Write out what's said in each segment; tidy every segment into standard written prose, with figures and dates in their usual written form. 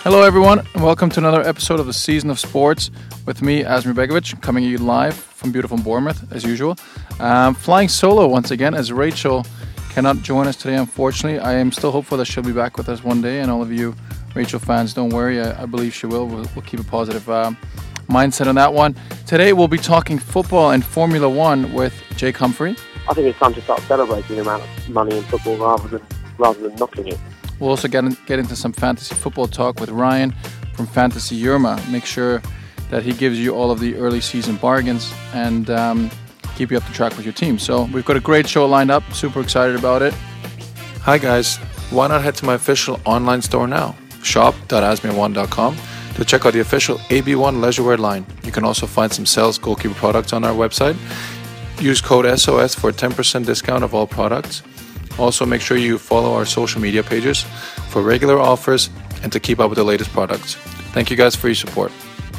Hello everyone, and welcome to another episode of the Season of Sports with me, Asmir Begovic, coming to you live from beautiful Bournemouth, as usual. Flying solo once again, as Rachel cannot join us today, unfortunately. I am still hopeful that she'll be back with us one day, and all of you Rachel fans, don't worry, I believe she will. We'll keep a positive mindset on that one. Today we'll be talking football and Formula One with Jake Humphrey. I think it's time to start celebrating the amount of money in football rather than knocking it. We'll also get into some fantasy football talk with Ryan from Fantasy Yerma. Make sure that he gives you all of the early season bargains and keep you up to track with your team. So we've got a great show lined up. Super excited about it. Hi guys, why not head to my official online store now, shop.asmir1.com, to check out the official AB1 leisurewear line. You can also find some Cells goalkeeper products on our website. Use code SOS for a 10% discount of all products. Also, make sure you follow our social media pages for regular offers and to keep up with the latest products. Thank you guys for your support.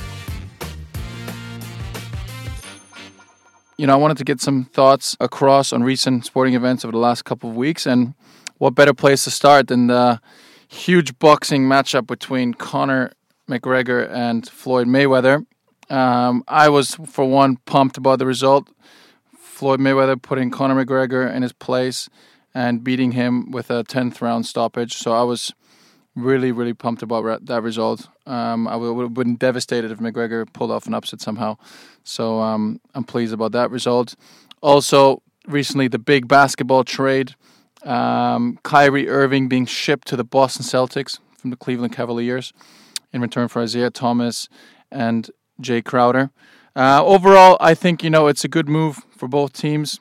I wanted to get some thoughts across on recent sporting events over the last couple of weeks, and what better place to start than the huge boxing matchup between Conor McGregor and Floyd Mayweather. I was, for one, pumped about the result. Floyd Mayweather putting Conor McGregor in his place and beating him with a 10th round stoppage. So I was really, really pumped about that result. I would have been devastated if McGregor pulled off an upset somehow. So I'm pleased about that result. Also, recently, the big basketball trade. Kyrie Irving being shipped to the Boston Celtics from the Cleveland Cavaliers in return for Isaiah Thomas and Jay Crowder. Overall, I think, it's a good move for both teams.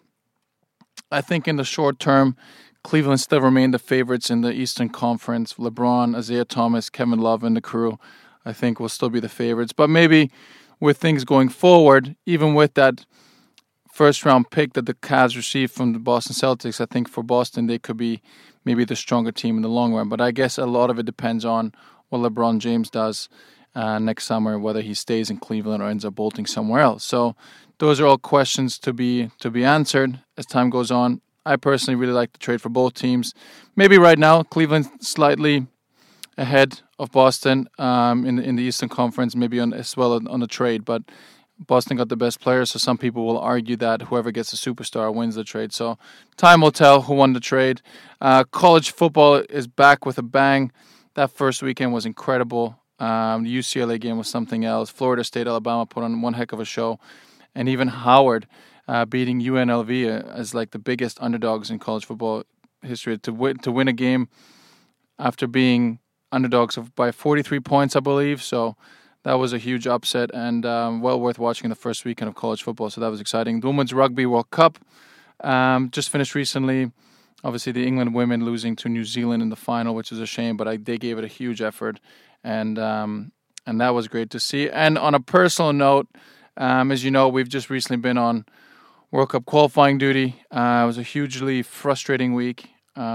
I think in the short term, Cleveland still remain the favorites in the Eastern Conference. LeBron, Isaiah Thomas, Kevin Love, and the crew, I think, will still be the favorites. But maybe with things going forward, even with that first-round pick that the Cavs received from the Boston Celtics, I think for Boston, they could be maybe the stronger team in the long run. But I guess a lot of it depends on what LeBron James does next summer, whether he stays in Cleveland or ends up bolting somewhere else. So those are all questions to be answered as time goes on. I personally really like the trade for both teams. Maybe right now, Cleveland slightly ahead of Boston in the Eastern Conference, maybe as well on the trade. But Boston got the best players, so some people will argue that whoever gets a superstar wins the trade. So time will tell who won the trade. College football is back with a bang. That first weekend was incredible. The UCLA game was something else. Florida State, Alabama put on one heck of a show. And even Howard beating UNLV as like the biggest underdogs in college football history to win a game after being underdogs by 43 points, I believe. So that was a huge upset and well worth watching the first weekend of college football. So that was exciting. The Women's Rugby World Cup just finished recently. Obviously, the England women losing to New Zealand in the final, which is a shame, but they gave it a huge effort, and that was great to see. And on a personal note, as you know, we've just recently been on World Cup qualifying duty. It was a hugely frustrating week.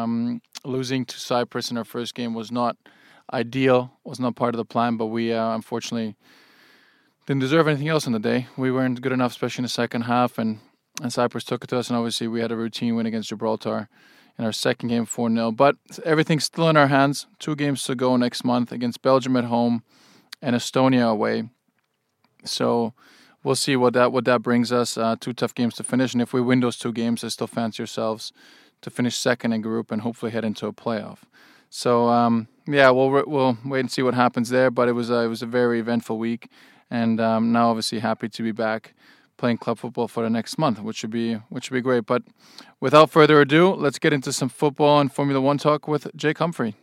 Losing to Cyprus in our first game was not ideal, was not part of the plan, but we unfortunately didn't deserve anything else on the day. We weren't good enough, especially in the second half, and Cyprus took it to us, and obviously we had a routine win against Gibraltar in our second game 4-0. But everything's still in our hands. 2 games to go next month against Belgium at home and Estonia away. So we'll see what that brings us. 2 tough games to finish, and if we win those 2 games, there's still fancy ourselves to finish second in group and hopefully head into a playoff. So we'll wait and see what happens there. But it was a very eventful week, and now obviously happy to be back playing club football for the next month, which should be great. But without further ado, let's get into some football and Formula One talk with Jake Humphrey.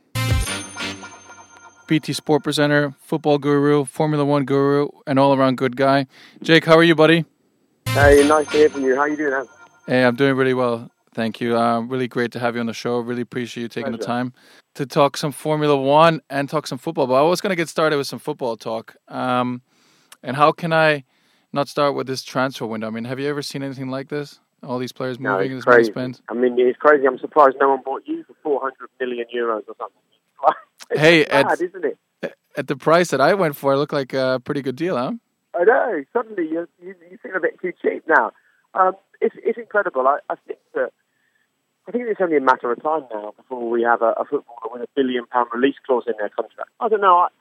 BT Sport presenter, football guru, Formula One guru, and all-around good guy. Jake, how are you, buddy? Hey, nice to hear from you. How are you doing, Hans? Hey, I'm doing really well. Thank you. Really great to have you on the show. Really appreciate you taking the time to talk some Formula One and talk some football. But I was going to get started with some football talk. And how can I not start with this transfer window? I mean, have you ever seen anything like this? All these players moving and this money spent? I mean, it's crazy. I'm surprised no one bought you for 400 million euros or something. Hey, mad, isn't it? At the price that I went for, it looked like a pretty good deal, huh? I know. Suddenly you seem a bit too cheap now. It's incredible. I think it's only a matter of time now before we have a footballer with £1 billion release clause in their contract. I don't know.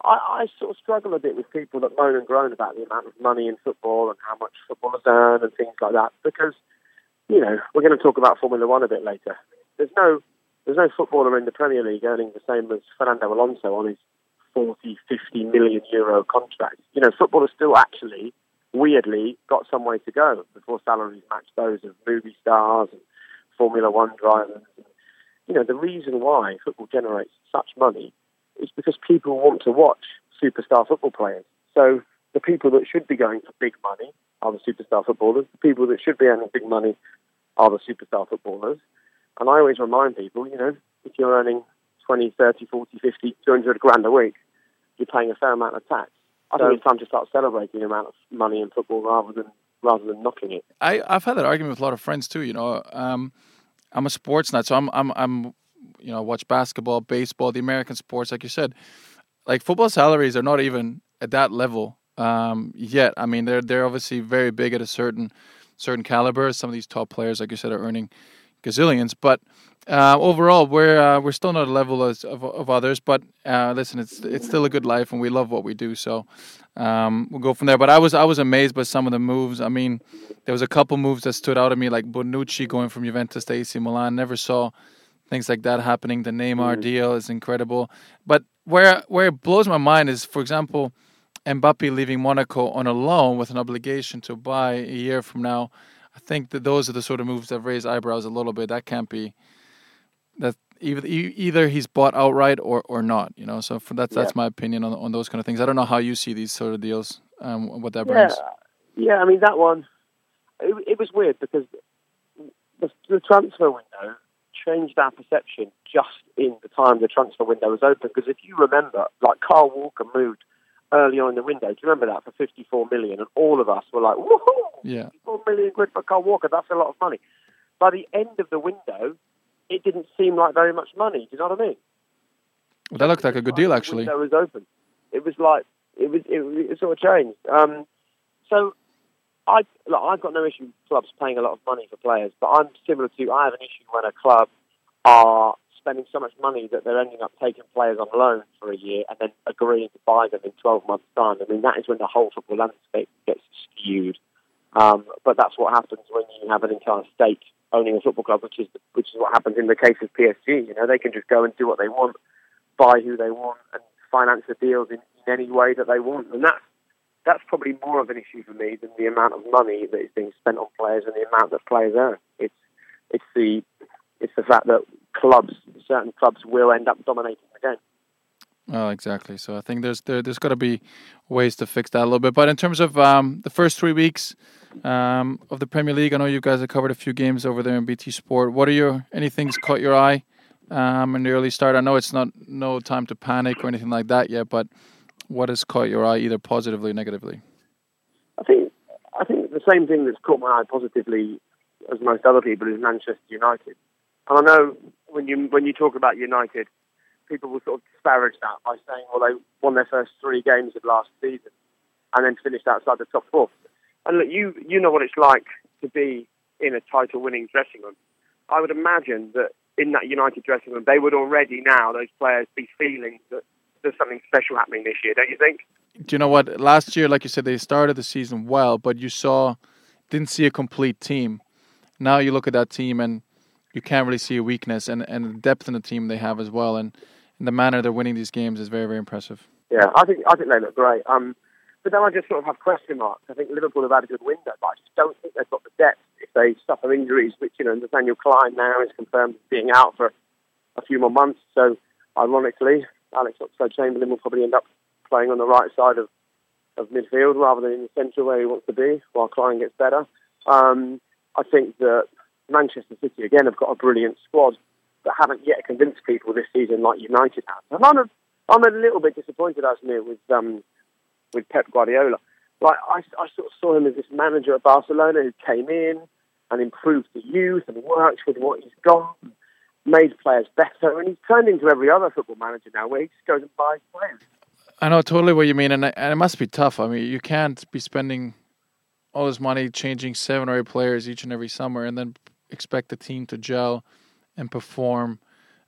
I sort of struggle a bit with people that moan and groan about the amount of money in football and how much footballers earn and things like that, because, you know, we're going to talk about Formula One a bit later. There's no footballer in the Premier League earning the same as Fernando Alonso on his 40, 50 million euro contract. You know, footballers still actually, weirdly, got some way to go before salaries match those of movie stars and Formula One drivers. You know, the reason why football generates such money is because people want to watch superstar football players. So the people that should be going for big money are the superstar footballers. The people that should be earning big money are the superstar footballers. And I always remind people, you know, if you're earning 20, 30, 40, 50, 200 grand a week, you're paying a fair amount of tax. I think it's time to start celebrating the amount of money in football rather than knocking it. I've had that argument with a lot of friends too. You know, I'm a sports nut, so I'm you know, watch basketball, baseball, the American sports, like you said. Like football salaries are not even at that level yet. I mean, they're obviously very big at a certain caliber. Some of these top players, like you said, are earning gazillions. But overall, we're still not at a level of others. But listen, it's still a good life, and we love what we do. So we'll go from there. But I was amazed by some of the moves. I mean, there was a couple moves that stood out to me, like Bonucci going from Juventus to AC Milan. Never saw things like that happening. The Neymar deal is incredible. But where it blows my mind is, for example, Mbappe leaving Monaco on a loan with an obligation to buy a year from now. I think that those are the sort of moves that raise eyebrows a little bit. That can't be that either he's bought outright or not. You know, so that's my opinion on those kind of things. I don't know how you see these sort of deals. What that brings. Yeah. I mean, that one. It was weird because the transfer window changed our perception just in the time the transfer window was open. Because if you remember, like Kyle Walker moved early on in the window. Do you remember that, for 54 million? And all of us were like, woohoo! Yeah. 54 million quid for Kyle Walker, that's a lot of money. By the end of the window, it didn't seem like very much money. Do you know what I mean? Well, that looked like a good deal, actually. The window was open. It was like, it sort of changed. So I've got no issue with clubs paying a lot of money for players, but I'm similar to, I have an issue when a club are spending so much money that they're ending up taking players on loan for a year and then agreeing to buy them in 12 months' time. I mean, that is when the whole football landscape gets skewed. But that's what happens when you have an entire state owning a football club, which is what happens in the case of PSG. You know, they can just go and do what they want, buy who they want, and finance the deals in any way that they want. And that's probably more of an issue for me than the amount of money that is being spent on players and the amount that players earn. It's the fact that certain clubs will end up dominating the game. Oh, exactly. So I think there's got to be ways to fix that a little bit. But in terms of the first 3 weeks of the Premier League, I know you guys have covered a few games over there in BT Sport. What are anything's caught your eye in the early start? I know it's no time to panic or anything like that yet, but what has caught your eye, either positively or negatively? I think the same thing that's caught my eye positively as most other people is Manchester United. And I know when you talk about United, people will sort of disparage that by saying, well, they won their first 3 games of last season and then finished outside the top 4. And look, you know what it's like to be in a title-winning dressing room. I would imagine that in that United dressing room, they would already now, those players, be feeling that there's something special happening this year, don't you think? Do you know what? Last year, like you said, they started the season well, but didn't see a complete team. Now you look at that team and you can't really see a weakness, and the depth in the team they have as well, and the manner they're winning these games is very, very impressive. Yeah, I think they look great. But then I just sort of have question marks. I think Liverpool have had a good window, but I just don't think they've got the depth if they suffer injuries, which, you know, Nathaniel Klein now is confirmed being out for a few more months. So, ironically, Alex Oxlade-Chamberlain will probably end up playing on the right side of midfield rather than in the centre where he wants to be while Klein gets better. I think that Manchester City, again, have got a brilliant squad but haven't yet convinced people this season like United have. And I'm a little bit disappointed, Asmir, with Pep Guardiola. Like, I sort of saw him as this manager at Barcelona who came in and improved the youth and worked with what he's got, and made players better, and he's turned into every other football manager now where he just goes and buys players. I know totally what you mean, and it must be tough. I mean, you can't be spending all this money changing 7 or 8 players each and every summer and then expect the team to gel and perform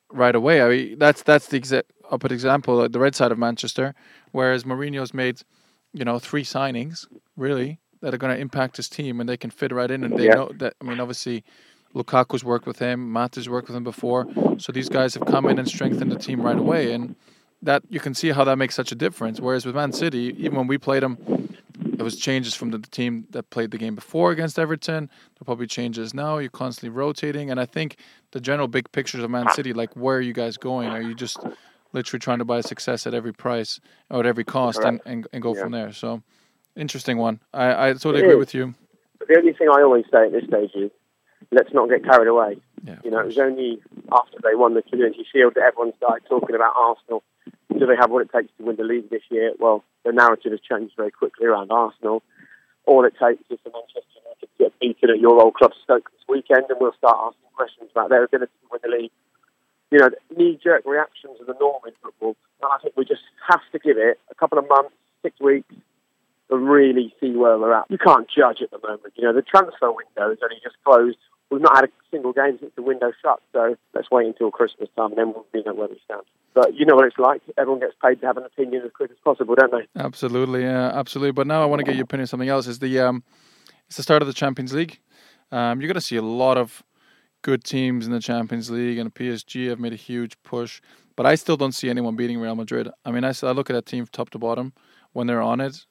right away. I mean, that's the opposite example, like the red side of Manchester, whereas Mourinho's made, 3 signings really that are going to impact his team, and they can fit right in, and they know that. I mean, obviously, Lukaku's worked with him, Mata's worked with him before, so these guys have come in and strengthened the team right away, and that you can see how that makes such a difference. Whereas with Man City, even when we played them, there was changes from the team that played the game before against Everton. There will probably changes now. You're constantly rotating. And I think the general big pictures of Man City, like, where are you guys going? Are you just literally trying to buy success at every price or at every cost and go from there? So, interesting one. I totally agree with you. But the only thing I always say at this stage is, let's not get carried away. Yeah, it was only after they won the Community Shield that everyone started talking about Arsenal. Do they have what it takes to win the league this year? Well, the narrative has changed very quickly around Arsenal. All it takes is for Manchester United to get beaten at your old club Stoke this weekend, and we'll start asking questions about their ability to win the league. Knee-jerk reactions are the norm in football. And I think we just have to give it a couple of months, 6 weeks, to really see where we're at. You can't judge at the moment. The transfer window has only just closed. We've not had a single game since the window shut, so let's wait until Christmas time and then we'll know where we stand. But you know what it's like. Everyone gets paid to have an opinion as quick as possible, don't they? Absolutely, yeah, absolutely. But now I want to get your opinion on something else. It's the start of the Champions League. You're going to see a lot of good teams in the Champions League, and PSG have made a huge push. But I still don't see anyone beating Real Madrid. I mean, I look at that team top to bottom. When they're on it,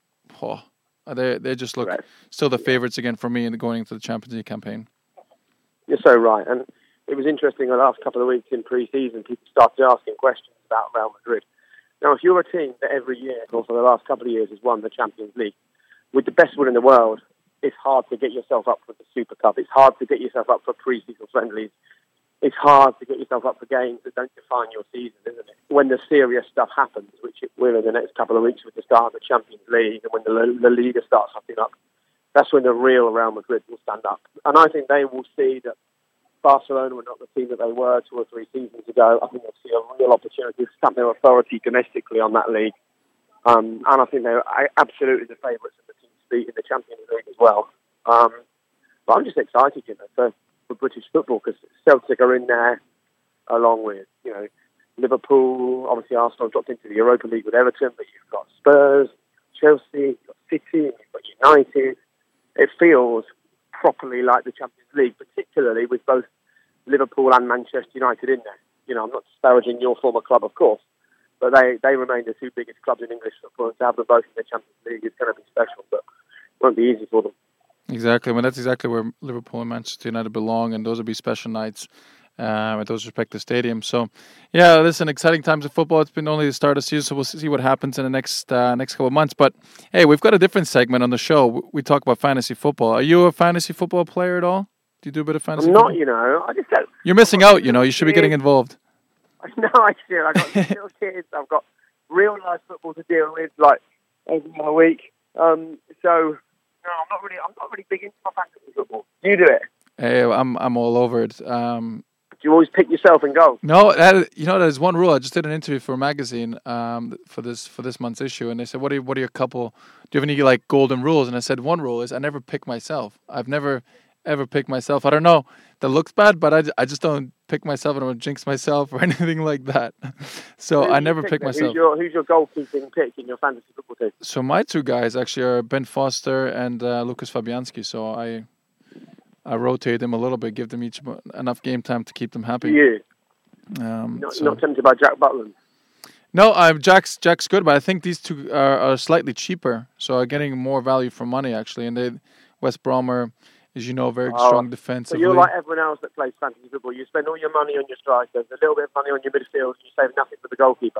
they just look still the favourites again for me in going into the Champions League campaign. You're so right. And it was interesting the last couple of weeks in pre-season, people started asking questions about Real Madrid. Now, if you're a team that every year, or for the last couple of years, has won the Champions League, with the best one in the world, it's hard to get yourself up for the Super Cup. It's hard to get yourself up for pre-season friendlies. It's hard to get yourself up for games that don't define your season, isn't it? When the serious stuff happens, which it will in the next couple of weeks with the start of the Champions League, and when the Liga starts hopping up, that's when the real Real Madrid will stand up. And I think they will see that Barcelona were not the team that they were 2 or 3 seasons ago. I think they'll see a real opportunity to stamp their authority domestically on that league. And I think they're absolutely the favourites of the team to beat in the Champions League as well. But I'm just excited, for British football, because Celtic are in there along with, Liverpool. Obviously, Arsenal dropped into the Europa League with Everton, but you've got Spurs, Chelsea, you've got City, you've got United. It feels properly like the Champions League, particularly with both Liverpool and Manchester United in there. I'm not disparaging your former club, of course, but they remain the 2 biggest clubs in English football, and to have them both in the Champions League is going to be special, but it won't be easy for them. Exactly. Well, that's exactly where Liverpool and Manchester United belong, and those will be special nights at those respective stadiums. So, yeah, listen, exciting times of football. It's been only the start of the season, so we'll see what happens in the next couple of months. But, hey, we've got a different segment on the show. We talk about fantasy football. Are you a fantasy football player at all? Do you do a bit of fantasy football? I just don't. You're missing out, You should be getting involved. No, I should. I've got little kids. I've got real life football to deal with, like, every other week. No, I'm not really big into my fantasy football. You do it. Hey, I'm all over it. Do you always pick yourself and go? No, there's one rule. I just did an interview for a magazine for this month's issue, and they said, "What are your couple? Do you have any like golden rules?" And I said, one rule is I never pick myself. I've never ever picked myself. I don't know. That looks bad, but I just don't pick myself. I don't jinx myself or anything like that. So I never pick myself. Who's your goalkeeping pick in your fantasy football team? So my 2 guys actually are Ben Foster and Lucas Fabianski. So I rotate them a little bit, give them each enough game time to keep them happy. You? Not tempted by Jack Butland? No, Jack's good, but I think these 2 are slightly cheaper, so are getting more value for money actually. And West Brom are, as you know, very strong defensively. So you're like everyone else that plays fantasy football. You spend all your money on your strikers, a little bit of money on your midfield, and you save nothing for the goalkeeper.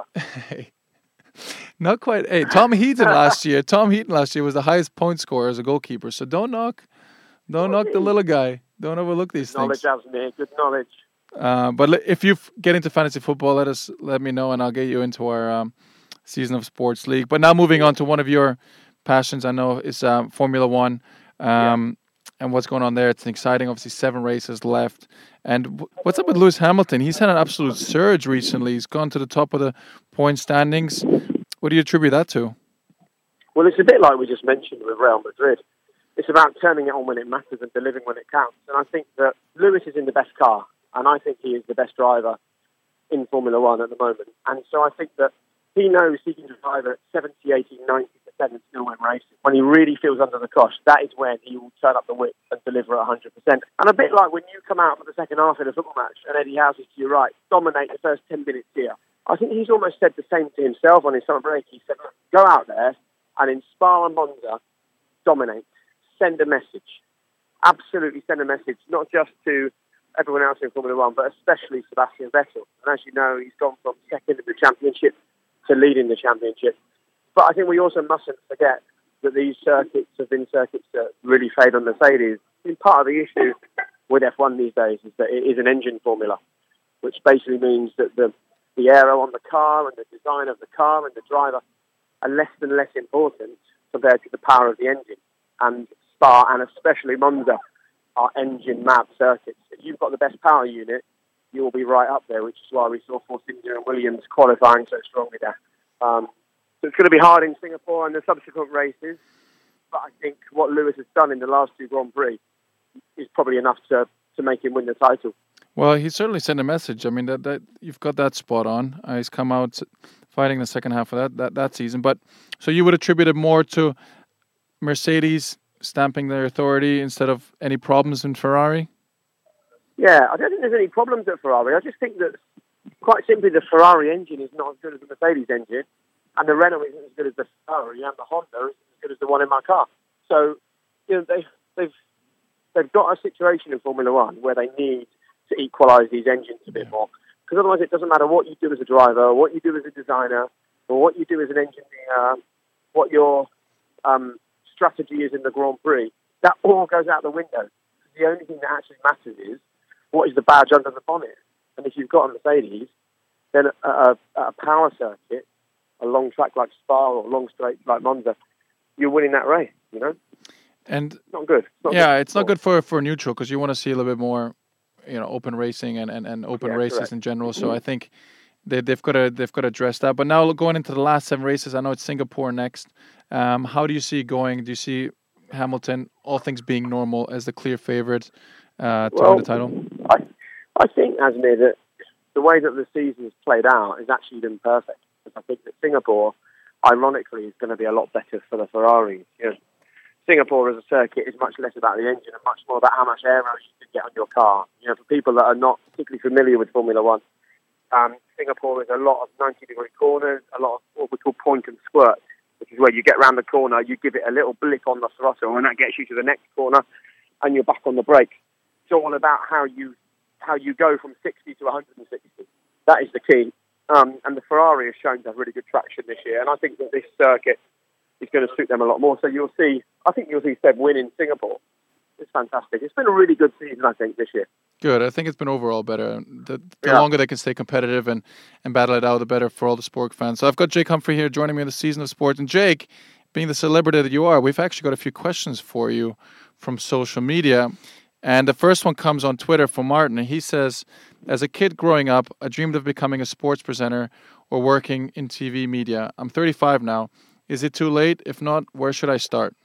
Not quite. Hey, Tom Heaton last year was the highest point scorer as a goalkeeper. So don't knock the little guy. Don't overlook these things. Knowledge, Asmir. Good knowledge. But if you get into fantasy football, let me know, and I'll get you into our Season of Sports League. But now moving on to one of your passions, I know is Formula One. And what's going on there? It's exciting. Obviously, 7 races left. And what's up with Lewis Hamilton? He's had an absolute surge recently. He's gone to the top of the point standings. What do you attribute that to? Well, it's a bit like we just mentioned with Real Madrid. It's about turning it on when it matters and delivering when it counts. And I think that Lewis is in the best car. And I think he is the best driver in Formula One at the moment. And so I think that he knows he can drive at 70, 80, 90% and still win races. When he really feels under the cosh, that is when he will turn up the whip and deliver at 100%. And a bit like when you come out for the second half in a football match and Eddie House is to your right, dominate the first 10 minutes here. I think he's almost said the same to himself on his summer break. He said, go out there and in Spa and Monza, dominate, send a message. Absolutely send a message, not just to everyone else in Formula One, but especially Sebastian Vettel. And as you know, he's gone from second in the championship to leading the championship. But I think we also mustn't forget that these circuits have been circuits that really fade on Mercedes. And part of the issue with F1 these days is that it is an engine formula, which basically means that the aero on the car and the design of the car and the driver are less and less important compared to the power of the engine. And Spa, and especially Monza, are engine-mad circuits. If you've got the best power unit, you will be right up there, which is why we saw Force India and Williams qualifying so strongly there. So it's going to be hard in Singapore and the subsequent races, but I think what Lewis has done in the last two Grand Prix is probably enough to make him win the title. Well, he certainly sent a message. I mean, that you've got that spot on. He's come out fighting the second half of that season. But so you would attribute it more to Mercedes stamping their authority instead of any problems in Ferrari? Yeah, I don't think there's any problems at Ferrari. I just think that, quite simply, the Ferrari engine is not as good as the Mercedes engine, and the Renault isn't as good as the Ferrari, and the Honda isn't as good as the one in my car. So, you know, they've got a situation in Formula One where they need to equalise these engines a bit more, because otherwise it doesn't matter what you do as a driver, what you do as a designer, or what you do as an engineer, what your strategy is in the Grand Prix. That all goes out the window. The only thing that actually matters is what is the badge under the bonnet. And if you've got a Mercedes, then at a power circuit, a long track like Spa or a long straight like Monza, you're winning that race, you know? And it's not good. It's not good for neutral, because you want to see a little bit more, you know, open racing and open races correct. In general. So I think they've got to address that. But now going into the last 7 races, I know it's Singapore next. How do you see it going? Do you see Hamilton, all things being normal, as the clear favorite to win the title? I think, Asmir, that the way that the season's played out has actually been perfect. I think that Singapore, ironically, is going to be a lot better for the Ferraris. You know, Singapore as a circuit is much less about the engine and much more about how much aero you can get on your car. You know, for people that are not particularly familiar with Formula One, Singapore is a lot of 90-degree corners, a lot of what we call point and squirt, which is where you get around the corner, you give it a little blip on the throttle, and that gets you to the next corner, and you're back on the brake. It's all about how you go from 60 to 160. That is the key. And the Ferrari has shown to have really good traction this year, and I think that this circuit is going to suit them a lot more. So I think you'll see Seb win in Singapore. It's fantastic. It's been a really good season, I think, this year. Good. I think it's been overall better. The longer they can stay competitive and battle it out, the better for all the sport fans. So I've got Jake Humphrey here joining me in the Season of Sport. And Jake, being the celebrity that you are, we've actually got a few questions for you from social media. And the first one comes on Twitter from Martin. And he says, as a kid growing up, I dreamed of becoming a sports presenter or working in TV media. I'm 35 now. Is it too late? If not, where should I start?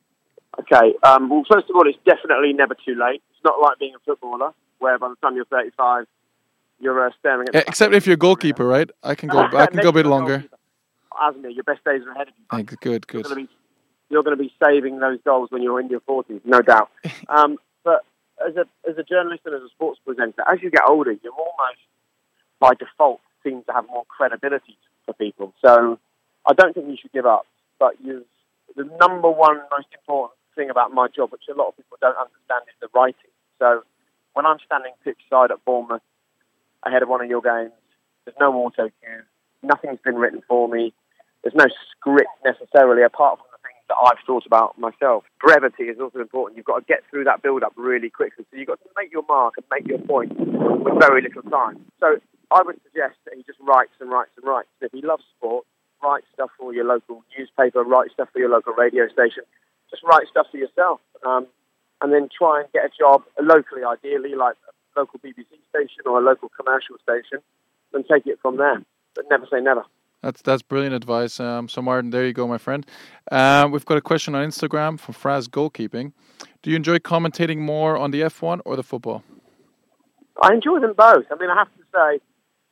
Okay. Well, first of all, it's definitely never too late. It's not like being a footballer, where by the time you're 35, you're staring at. Except if you're a goalkeeper, right? I can go a bit longer. Asmir, your best days are ahead of you. Hey, good. You're going to be saving those goals when you're in your 40s, no doubt. But as a journalist and as a sports presenter, as you get older, you almost, by default, seem to have more credibility for people. So I don't think you should give up. But the number one most important thing about my job, which a lot of people don't understand, is the writing. So when I'm standing pitch side at Bournemouth ahead of one of your games, there's no auto cue. Nothing's been written for me. There's no script necessarily, apart from the things that I've thought about myself. Brevity is also important. You've got to get through that build-up really quickly. So you've got to make your mark and make your point with very little time. So I would suggest that he just writes and writes and writes. If he loves sport, write stuff for your local newspaper, write stuff for your local radio station. Just write stuff for yourself. And then try and get a job locally, ideally, like a local BBC station or a local commercial station, and take it from there. But never say never. That's brilliant advice. So Martin, there you go, my friend. We've got a question on Instagram from Fraz Goalkeeping. Do you enjoy commentating more on the F1 or the football? I enjoy them both. I mean, I have to say,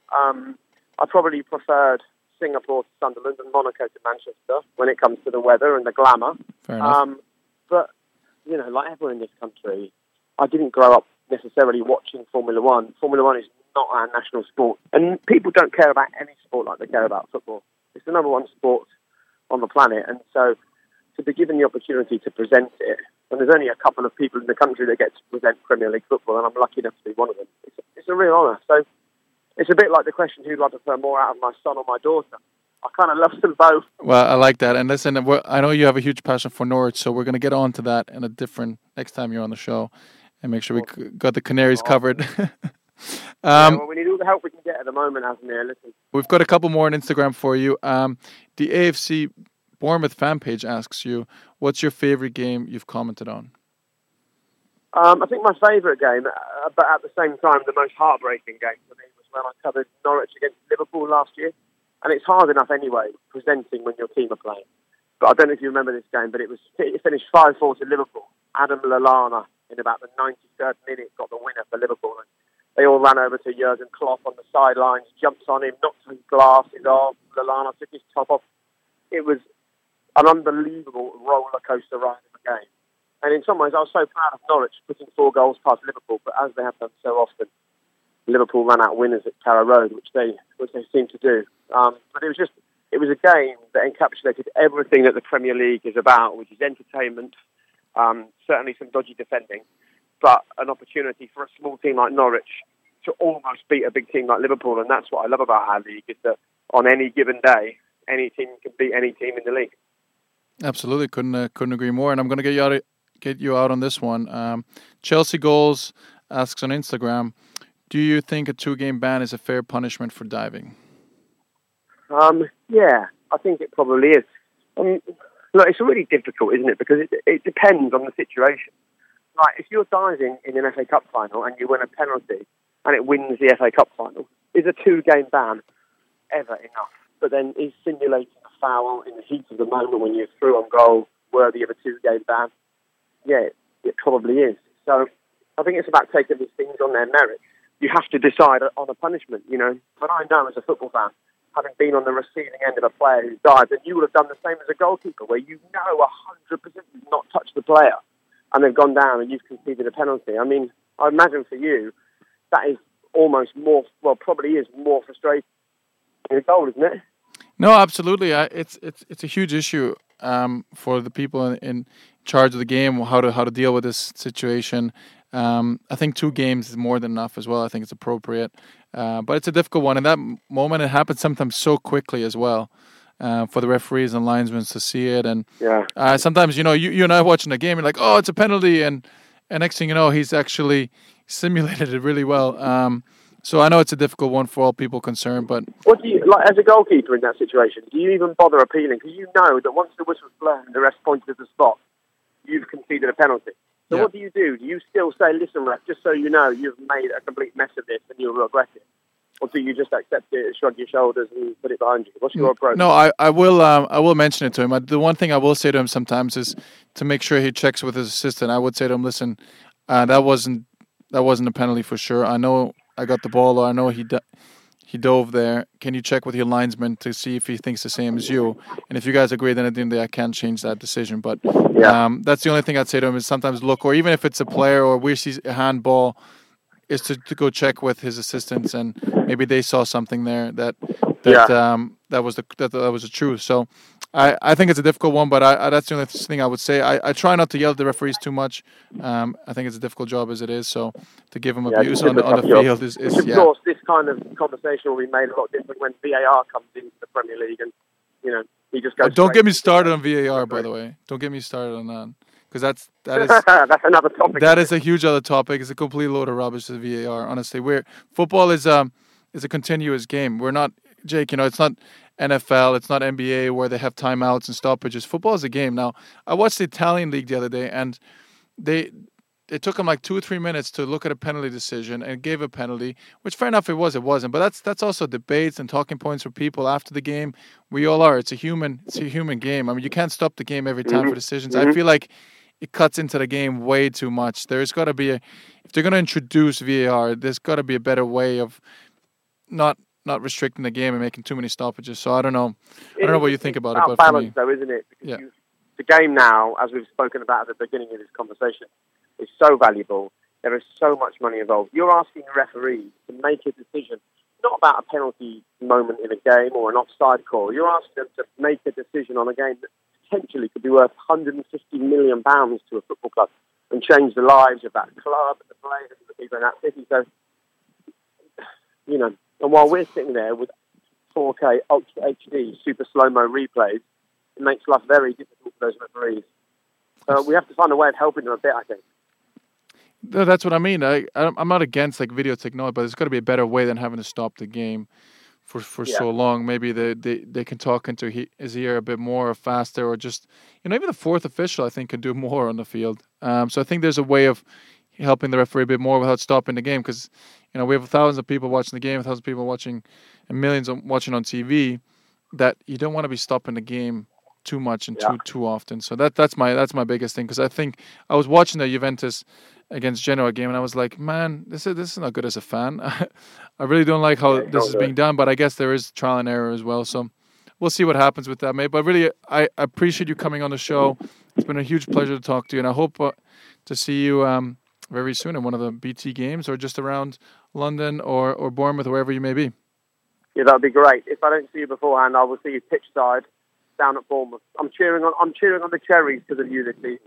I probably preferred Singapore to Sunderland and Monaco to Manchester when it comes to the weather and the glamour. Fair enough. But, like everyone in this country, I didn't grow up necessarily watching Formula One. Formula One is not our national sport. And people don't care about any sport like they care about football. It's the number one sport on the planet. And so to be given the opportunity to present it, and there's only a couple of people in the country that get to present Premier League football, and I'm lucky enough to be one of them. It's a real honour. So it's a bit like the question, who do I prefer more out of my son or my daughter? I kind of love them both. Well, I like that. And listen, I know you have a huge passion for Norwich, so we're going to get on to that in a different next time you're on the show and make sure we got the Canaries covered. Well, we need all the help we can get at the moment, Asmir. Listen. We've got a couple more on Instagram for you. The AFC Bournemouth fan page asks you, what's your favourite game you've commented on? I think my favourite game, but at the same time the most heartbreaking game for me, was when I covered Norwich against Liverpool last year. And it's hard enough anyway, presenting when your team are playing. But I don't know if you remember this game, but it finished 5-4 to Liverpool. Adam Lallana, in about the 93rd minute, got the winner for Liverpool. And they all ran over to Jurgen Klopp on the sidelines, jumped on him, knocked his glasses off. Lallana took his top off. It was an unbelievable roller coaster ride of a game. And in some ways, I was so proud of Norwich putting 4 goals past Liverpool. But as they have done so often, Liverpool ran out winners at Carrow Road, which they seem to do. But it was a game that encapsulated everything that the Premier League is about, which is entertainment, certainly some dodgy defending, but an opportunity for a small team like Norwich to almost beat a big team like Liverpool. And that's what I love about our league, is that on any given day, any team can beat any team in the league. Absolutely, couldn't agree more. And I'm going to get you out on this one. Chelsea Goals asks on Instagram, do you think a 2-game ban is a fair punishment for diving? Yeah, I think it probably is. Look, it's really difficult, isn't it? Because it depends on the situation. Like, if you're diving in an FA Cup final and you win a penalty and it wins the FA Cup final, is a 2-game ban ever enough? But then is simulating a foul in the heat of the moment when you're through on goal worthy of a 2-game ban? Yeah, it probably is. So I think it's about taking these things on their merit. You have to decide on a punishment, But I know as a football fan, having been on the receiving end of a player who's dived, and you would have done the same as a goalkeeper, where 100% you've not touched the player, and they've gone down and you've conceded a penalty. I mean, I imagine for you, that is almost more, probably is more frustrating than a goal, isn't it? No, absolutely. It's a huge issue for the people in charge of the game, how to deal with this situation. I think 2 games is more than enough as well. I think it's appropriate. But it's a difficult one. In that moment, it happens sometimes so quickly as well for the referees and linesmen to see it. And sometimes, you and I watching the game, you're like, oh, it's a penalty. And next thing you know, he's actually simulated it really well. So I know it's a difficult one for all people concerned. But what do you, like, as a goalkeeper in that situation, do you even bother appealing? Because you know that once the whistle's blown and the ref points to the spot, you've conceded a penalty. So what do? Do you still say, listen, ref, just so you know, you've made a complete mess of this and you'll regret it? Or do you just accept it, shrug your shoulders and put it behind you? What's your approach? No, I will mention it to him. The one thing I will say to him sometimes is to make sure he checks with his assistant. I would say to him, listen, that wasn't a penalty for sure. I know I got the ball, or I know he dove there. Can you check with your linesman to see if he thinks the same as you? And if you guys agree, then at the end of the day, I can't change that decision. But that's the only thing I'd say to him, is sometimes look, or even if it's a player or we see a handball, is to go check with his assistants, and maybe they saw something there that was the truth. So I think it's a difficult one, but that's the only thing I would say. I try not to yell at the referees too much. I think it's a difficult job as it is. So to give them abuse on the field is of course, this kind of conversation will be made a lot different when VAR comes into the Premier League, and he just goes. Don't get me started on VAR, by the way. Don't get me started on that. Because that is that's another topic. That is a huge other topic. It's a complete load of rubbish, the VAR. Honestly, football is a continuous game. We're not, Jake. It's not NFL. It's not NBA where they have timeouts and stoppages. Football is a game. Now, I watched the Italian league the other day, and they took them like 2 or 3 minutes to look at a penalty decision and gave a penalty. Which, fair enough, it wasn't. But that's also debates and talking points for people after the game. We all are. It's a human game. I mean, you can't stop the game every time for decisions. I feel like it cuts into the game way too much. There's got to be if they're going to introduce VAR, there's got to be a better way of not not restricting the game and making too many stoppages. So I don't know. I don't know what you think about it. But balance, though, isn't it? Yeah. The game now, as we've spoken about at the beginning of this conversation, is so valuable. There is so much money involved. You're asking referees to make a decision, not about a penalty moment in a game or an offside call. You're asking them to make a decision on a game that potentially could be worth £150 million to a football club and change the lives of that club, the players, the people in that city. So, and while we're sitting there with 4K Ultra HD super slow-mo replays, it makes life very difficult for those referees. We have to find a way of helping them a bit, I think. No, that's what I mean. I'm not against video technology, but there's got to be a better way than having to stop the game for so long. Maybe they can talk into his ear a bit more or faster, or just even the fourth official I think can do more on the field. So I think there's a way of helping the referee a bit more without stopping the game, because we have thousands of people watching the game, thousands of people watching, and millions watching on TV. That you don't want to be stopping the game too much and too often. So that's my biggest thing, because I think I was watching the Juventus against Genoa game and I was like, man, this is not good as a fan. I really don't like how this is being done, but I guess there is trial and error as well. So we'll see what happens with that, mate. But really, I appreciate you coming on the show. It's been a huge pleasure to talk to you, and I hope to see you very soon in one of the BT games, or just around London or Bournemouth, or wherever you may be. Yeah, that'd be great. If I don't see you beforehand, I will see you pitch side down at Bournemouth. I'm cheering on the Cherries because of you this season.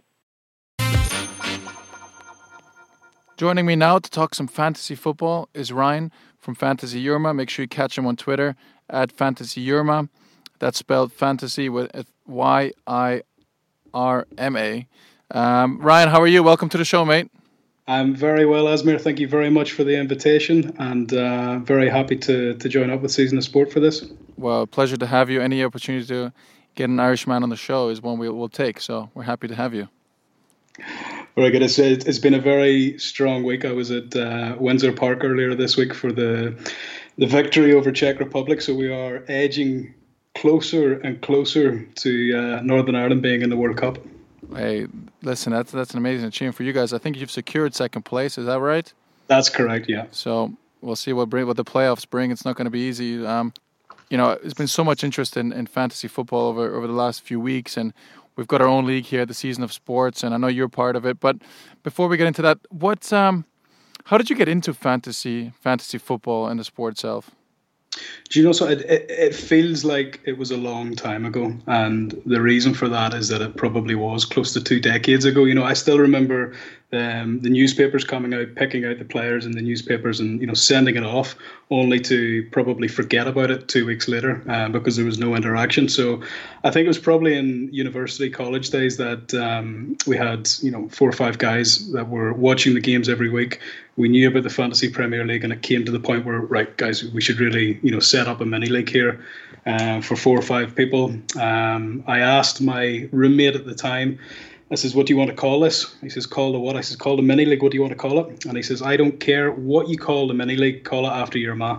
Joining me now to talk some fantasy football is Ryan from Fantasy Yurma. Make sure you catch him on Twitter at Fantasy Yurma. That's spelled fantasy with Yirma. Ryan, how are you? Welcome to the show, mate. I'm very well, Asmir. Thank you very much for the invitation, and very happy to join up with Season of Sport for this. Well, pleasure to have you. Any opportunity to get an Irishman on the show is one we'll take, so we're happy to have you. Very good. It's been a very strong week. I was at Windsor Park earlier this week for the victory over Czech Republic, so we are edging closer and closer to Northern Ireland being in the World Cup. Hey, listen, that's an amazing achievement for you guys. I think you've secured second place. Is that right? That's correct, yeah. So we'll see what the playoffs bring. It's not going to be easy. There's been so much interest in fantasy football over the last few weeks, and we've got our own league here, the Season of Sports, and I know you're part of it. But before we get into that, how did you get into fantasy football and the sport itself? Do you know, so it feels like it was a long time ago, and the reason for that is that it probably was close to 2 decades ago. I still remember the newspapers coming out, picking out the players in the newspapers and sending it off, only to probably forget about it 2 weeks later because there was no interaction. So I think it was probably in university, college days that we had 4 or 5 guys that were watching the games every week. We knew about the Fantasy Premier League, and it came to the point where, right, guys, we should really set up a mini league here for 4 or 5 people. I asked my roommate at the time, I says, what do you want to call this? He says, call the what? I says, call the mini league. What do you want to call it? And he says, I don't care what you call the mini league, call it after your ma.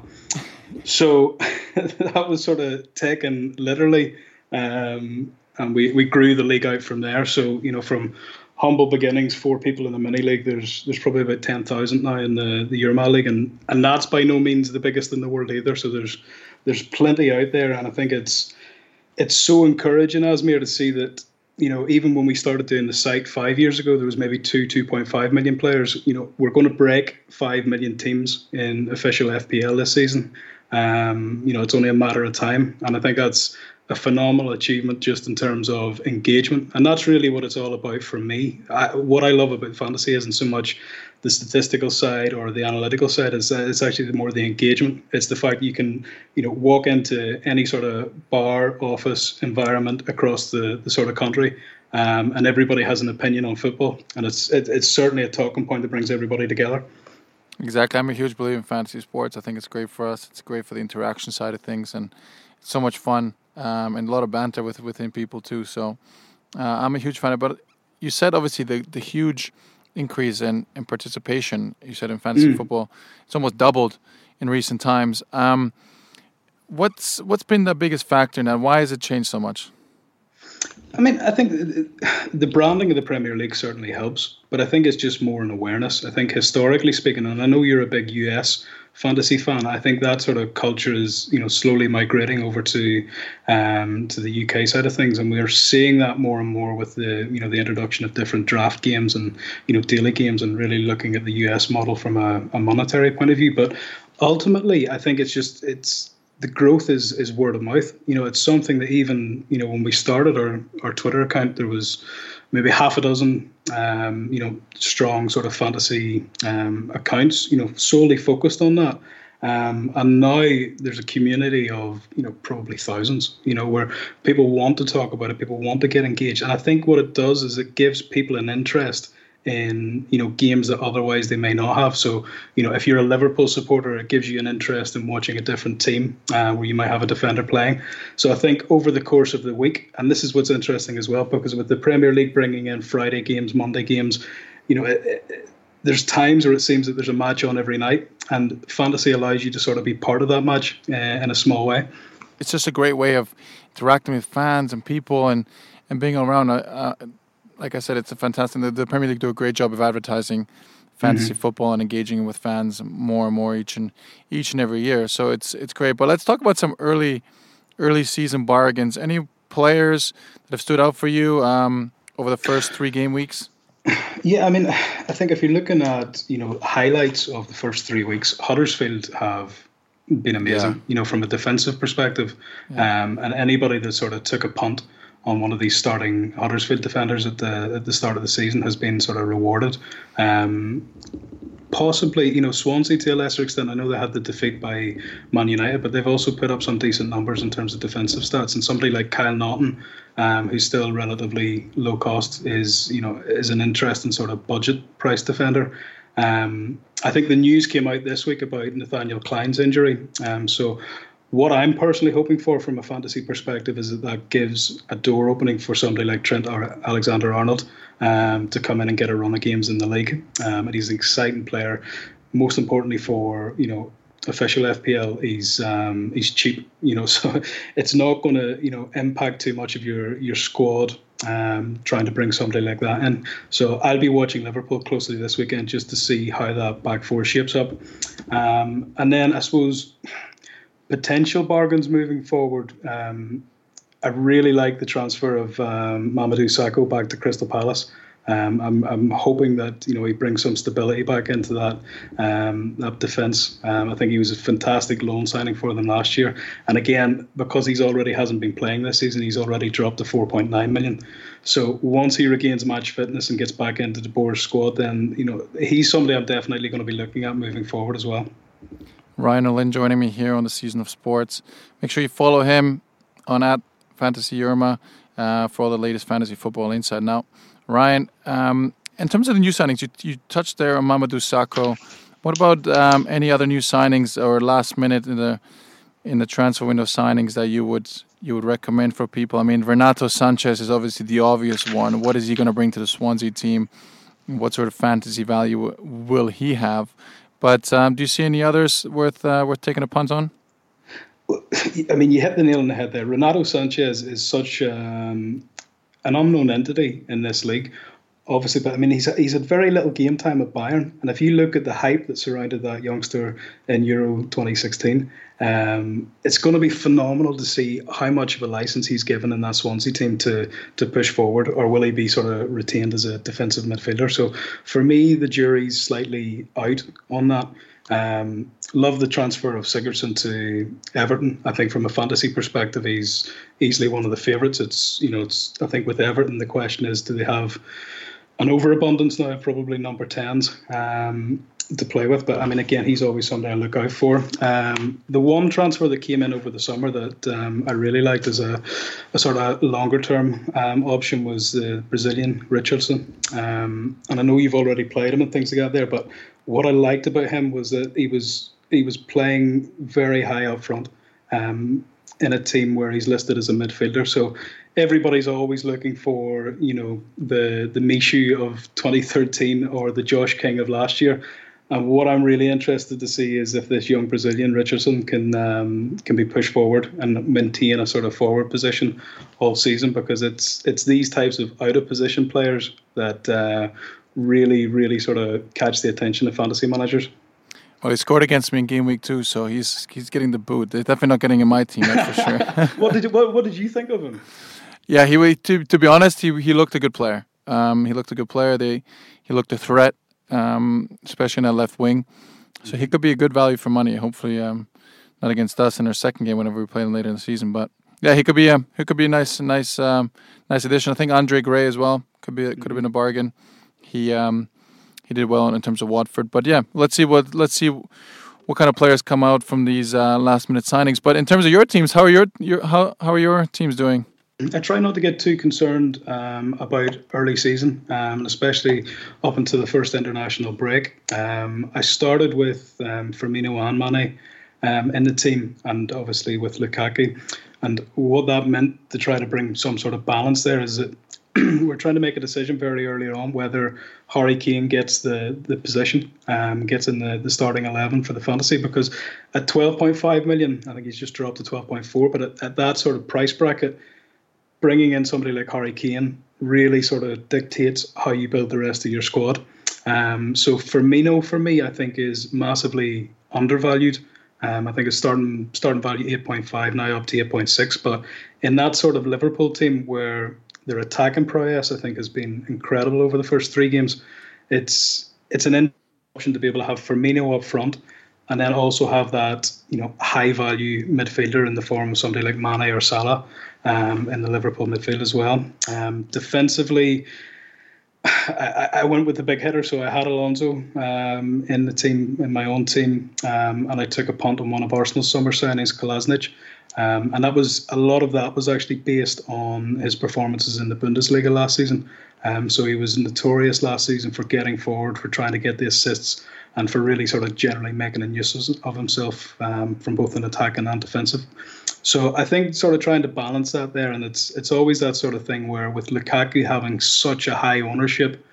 So that was sort of taken literally, and we grew the league out from there. So from humble beginnings, 4 people in the mini league, there's probably about 10,000 now in the Yurma league, and that's by no means the biggest in the world either. So there's plenty out there, and I think it's so encouraging, Asmir, to see that. Even when we started doing the site 5 years ago, there was maybe 2.5 million players. We're going to break 5 million teams in official FPL this season. It's only a matter of time. And I think that's a phenomenal achievement just in terms of engagement. And that's really what it's all about for me. What I love about fantasy isn't so much the statistical side or the analytical side. It's actually more the engagement. It's the fact you can, walk into any sort of bar, office environment across the sort of country, and everybody has an opinion on football. And it's certainly a talking point that brings everybody together. Exactly. I'm a huge believer in fantasy sports. I think it's great for us. It's great for the interaction side of things, and it's so much fun and a lot of banter within people too. So I'm a huge fan of it. But you said obviously the huge increase in participation, you said, in fantasy football. It's almost doubled in recent times. What's been the biggest factor now? Why has it changed so much? I mean, I think the branding of the Premier League certainly helps, but I think it's just more an awareness. I think historically speaking, and I know you're a big US fantasy fan, I think that sort of culture is, slowly migrating over to the UK side of things, and we're seeing that more and more with the introduction of different draft games and daily games, and really looking at the US model from a monetary point of view. But ultimately, I think it's the growth is word of mouth. It's something that even, when we started our Twitter account, there was maybe half a dozen, strong sort of fantasy accounts, solely focused on that. And now there's a community of, probably thousands, where people want to talk about it, people want to get engaged. And I think what it does is it gives people an interest in games that otherwise they may not have. So if you're a Liverpool supporter, it gives you an interest in watching a different team where you might have a defender playing. So I think over the course of the week, and this is what's interesting as well, because with the Premier League bringing in Friday games, Monday games, there's times where it seems that there's a match on every night, and fantasy allows you to sort of be part of that match in a small way. It's just a great way of interacting with fans and people and being around. Like I said, it's a fantastic. The Premier League do a great job of advertising fantasy football and engaging with fans more and more each and every year. So it's great. But let's talk about some early season bargains. Any players that have stood out for you over the first 3 game weeks? Yeah, I mean, I think if you're looking at highlights of the first 3 weeks, Huddersfield have been amazing. From a defensive perspective, and anybody that sort of took a punt on one of these starting Huddersfield defenders at the start of the season has been sort of rewarded. Possibly, Swansea to a lesser extent. I know they had the defeat by Man United, but they've also put up some decent numbers in terms of defensive stats. And somebody like Kyle Naughton, who's still relatively low cost, is an interesting sort of budget price defender. I think the news came out this week about Nathaniel Klein's injury. So what I'm personally hoping for from a fantasy perspective is that gives a door opening for somebody like Trent Alexander-Arnold to come in and get a run of games in the league. And he's an exciting player. Most importantly for, official FPL, he's cheap, so it's not going to, impact too much of your squad trying to bring somebody like that in. So I'll be watching Liverpool closely this weekend just to see how that back four shapes up. And then I suppose potential bargains moving forward. I really like the transfer of Mamadou Sakho back to Crystal Palace. I'm hoping that he brings some stability back into that defence. I think he was a fantastic loan signing for them last year, and again, because he's already hasn't been playing this season, he's already dropped to 4.9 million. So once he regains match fitness and gets back into the Boers squad, then he's somebody I'm definitely going to be looking at moving forward as well. Ryan O'Lynn joining me here on the Season of Sports. Make sure you follow him on @FantasyYurma for all the latest fantasy football insight. Now, Ryan, in terms of the new signings, you touched there on Mamadou Sakho. What about any other new signings or last minute in the transfer window signings that you would recommend for people? I mean, Renato Sanchez is obviously the obvious one. What is he going to bring to the Swansea team? What sort of fantasy value will he have? But do you see any others worth taking a punt on? I mean, you hit the nail on the head there. Renato Sanchez is such an unknown entity in this league, obviously. But I mean, he's had very little game time at Bayern, and if you look at the hype that surrounded that youngster in Euro 2016, it's going to be phenomenal to see how much of a license he's given in that Swansea team to push forward, or will he be sort of retained as a defensive midfielder? So for me, the jury's slightly out on that. Love the transfer of Sigurdsson to Everton. I think from a fantasy perspective, he's easily one of the favourites. It's I think with Everton, the question is, do they have an overabundance now of probably number 10s to play with? But I mean, again, he's always something I look out for. The one transfer that came in over the summer that I really liked as a sort of longer term option was the Brazilian Richardson. And I know you've already played him and things like that there, but what I liked about him was that he was playing very high up front in a team where he's listed as a midfielder. So everybody's always looking for, the Michu of 2013 or the Josh King of last year. And what I'm really interested to see is if this young Brazilian Richardson can be pushed forward and maintain a sort of forward position all season, because it's these types of out of position players that really sort of catch the attention of fantasy managers. Well, he scored against me in game week 2, so he's getting the boot. They're definitely not getting in my team, that's for sure. What did you think of him? Yeah, to be honest, he looked a good player. He looked a good player. He looked a threat, especially in that left wing. So he could be a good value for money. Hopefully, not against us in our second game whenever we play him later in the season. But yeah, he could be a nice addition. I think Andre Gray as well could have been a bargain. He did well in terms of Watford. But yeah, let's see what kind of players come out from these last minute signings. But in terms of your teams, how are your teams doing? I try not to get too concerned about early season, especially up until the first international break. I started with Firmino and Mane in the team, and obviously with Lukaku. And what that meant to try to bring some sort of balance there is that we're trying to make a decision very early on whether Harry Kane gets the position, gets in the starting 11 for the fantasy, because at 12.5 million, I think he's just dropped to 12.4, but at that sort of price bracket, bringing in somebody like Harry Kane really sort of dictates how you build the rest of your squad. So Firmino, for me, I think is massively undervalued. I think it's starting value 8.5, now up to 8.6. But in that sort of Liverpool team where their attacking prowess, I think, has been incredible over the first 3 games, it's an option to be able to have Firmino up front, and then also have that high value midfielder in the form of somebody like Mane or Salah in the Liverpool midfield as well. Defensively, I went with the big hitter, so I had Alonso in my own team, and I took a punt on one of Arsenal's summer signings, Kolasinac. And a lot of that was actually based on his performances in the Bundesliga last season. So he was notorious last season for getting forward, for trying to get the assists, and for really sort of generally making a nuisance of himself from both an attacking and defensive. So I think sort of trying to balance that there, and it's always that sort of thing where with Lukaku having such a high ownership,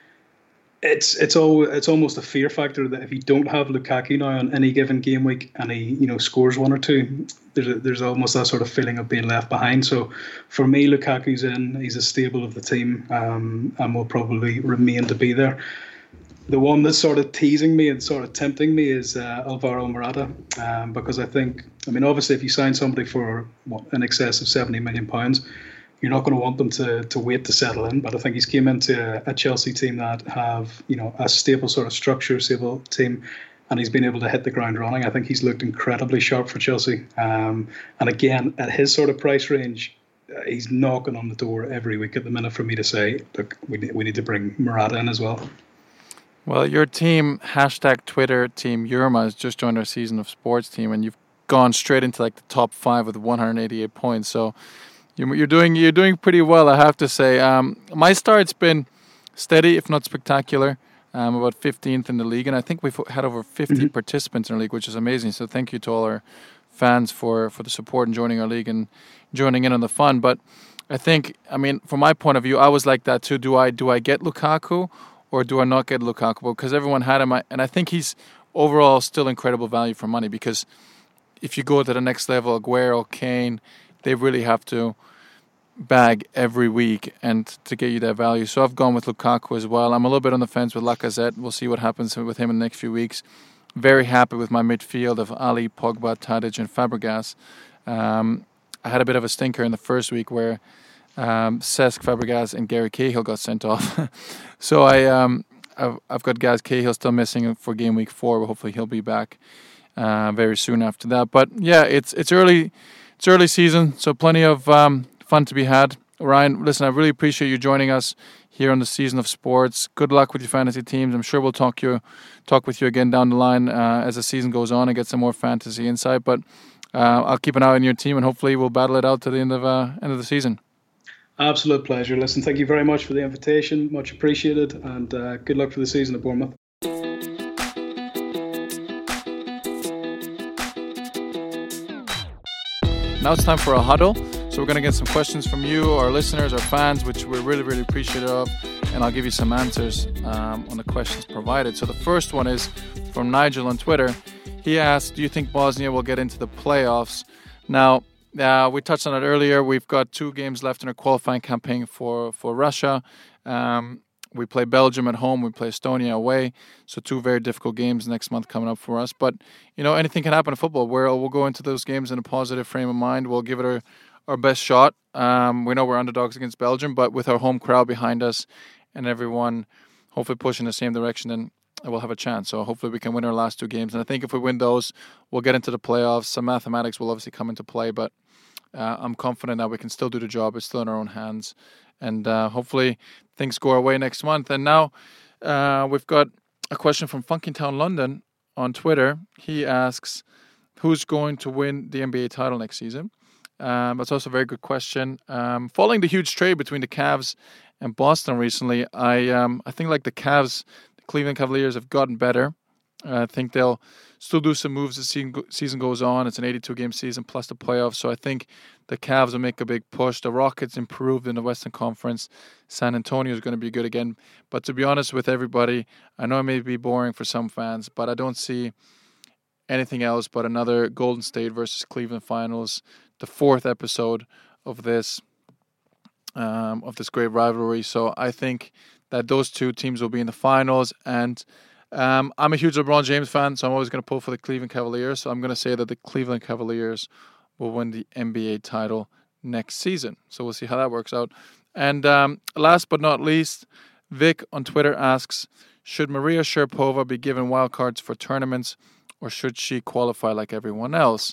it's almost a fear factor that if you don't have Lukaku now on any given game week and he scores 1 or 2, there's almost that sort of feeling of being left behind. So for me, Lukaku's in. He's a staple of the team, and will probably remain to be there. The one that's sort of teasing me and sort of tempting me is Alvaro Morata, because obviously if you sign somebody for in excess of £70 million, you're not going to want them to wait to settle in. But I think he's came into a Chelsea team that have a stable sort of structure, stable team, and he's been able to hit the ground running. I think he's looked incredibly sharp for Chelsea. And again, at his sort of price range, he's knocking on the door every week at the minute for me to say, look, we need to bring Morata in as well. Well, your team, #Twitter Team Yurma, has just joined our Season of Sports team, and you've gone straight into like the top 5 with 188 points. So you're doing pretty well, I have to say. My start's been steady, if not spectacular. About 15th in the league, and I think we've had over 50 participants in our league, which is amazing. So thank you to all our fans for the support and joining our league and joining in on the fun. But I think, from my point of view, I was like that too. Do I get Lukaku or do I not get Lukaku? Because everyone had him, and I think he's overall still incredible value for money, because if you go to the next level, Aguero, Kane, they really have to bag every week and to get you that value. So I've gone with Lukaku as well. I'm a little bit on the fence with Lacazette. We'll see what happens with him in the next few weeks. Very happy with my midfield of Ali, Pogba, Tadic and Fabregas. I had a bit of a stinker in the first week where Cesc Fabregas and Gary Cahill got sent off. So I've got Gaz Cahill still missing for game week 4, but hopefully he'll be back very soon after that. But yeah, it's early season, so plenty of fun to be had. Ryan, listen, I really appreciate you joining us here on the Season of Sports. Good luck with your fantasy teams. I'm sure we'll talk with you again down the line as the season goes on and get some more fantasy insight. But I'll keep an eye on your team, and hopefully we'll battle it out to the end of the season. Absolute pleasure. Listen, thank you very much for the invitation. Much appreciated, and good luck for the season at Bournemouth. Now it's time for a huddle. So we're going to get some questions from you, our listeners, our fans, which we're really, really appreciative of. and I'll give you some answers on the questions provided. So the first one is from Nigel on Twitter. He asked, do you think Bosnia will get into the playoffs? Now, we touched on it earlier. We've got 2 games left in our qualifying campaign for Russia. We play Belgium at home. We play Estonia away. So 2 very difficult games next month coming up for us. But, anything can happen in football. We'll go into those games in a positive frame of mind. We'll give it our best shot. We know we're underdogs against Belgium, but with our home crowd behind us and everyone hopefully pushing the same direction, then we'll have a chance. So hopefully we can win our last 2 games. And I think if we win those, we'll get into the playoffs. Some mathematics will obviously come into play, but I'm confident that we can still do the job. It's still in our own hands. And hopefully things go our way next month. And now we've got a question from Funkytown London on Twitter. He asks, who's going to win the NBA title next season? That's also a very good question. Following the huge trade between the Cavs and Boston recently, I think like the Cavs, the Cleveland Cavaliers have gotten better. I think they'll still do some moves as the season goes on. It's an 82-game season plus the playoffs, so I think the Cavs will make a big push. The Rockets improved in the Western Conference. San Antonio is going to be good again. But to be honest with everybody, I know it may be boring for some fans, but I don't see anything else but another Golden State versus Cleveland finals, the 4th episode of this great rivalry. So I think that those 2 teams will be in the finals, and I'm a huge LeBron James fan, so I'm always going to pull for the Cleveland Cavaliers. So I'm going to say that the Cleveland Cavaliers will win the NBA title next season. So we'll see how that works out. And last but not least, Vic on Twitter asks, should Maria Sharapova be given wildcards for tournaments, or should she qualify like everyone else?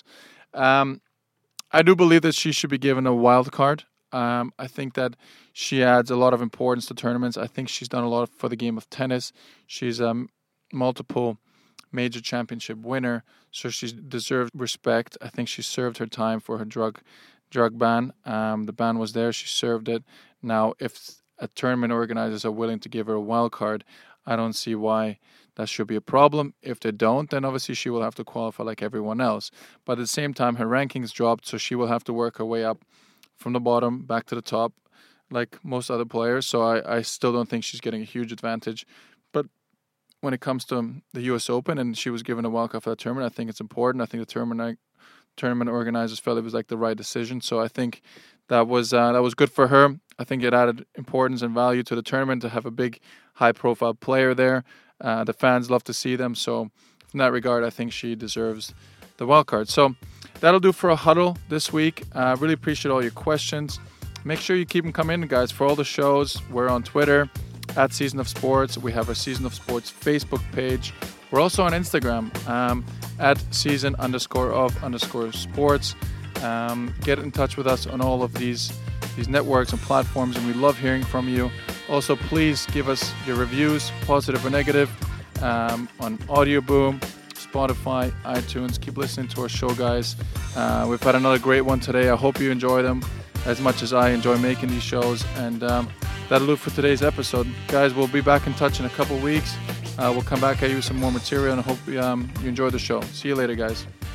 I do believe that she should be given a wild card. I think that she adds a lot of importance to tournaments. I think she's done a lot for the game of tennis. She's multiple major championship winner, so she's deserved respect. I think she served her time for her drug ban. The ban was there. She served it. Now, if a tournament organizers are willing to give her a wild card, I don't see why that should be a problem. If they don't, then obviously she will have to qualify like everyone else. But at the same time, her rankings dropped, so she will have to work her way up from the bottom back to the top like most other players. So I still don't think she's getting a huge advantage. But when it comes to the U.S. Open and she was given a wildcard for that tournament, I think it's important. I think the tournament organizers felt it was like the right decision. So I think that was good for her. I think it added importance and value to the tournament to have a big, high-profile player there. The fans love to see them. So in that regard, I think she deserves the wildcard. So that'll do for a huddle this week. Really appreciate all your questions. Make sure you keep them coming in, guys. For all the shows, we're on Twitter at Season of Sports. We have our Season of Sports Facebook page. We're also on Instagram at season_of_sports. Get in touch with us on all of these networks and platforms, and we love hearing from you. Also, please give us your reviews, positive or negative, on Audio Boom, Spotify, iTunes. Keep listening to our show, guys. We've had another great one today. I hope you enjoy them as much as I enjoy making these shows. And that'll do it for today's episode. Guys, we'll be back in touch in a couple weeks. We'll come back at you with some more material, and I hope you enjoy the show. See you later, guys.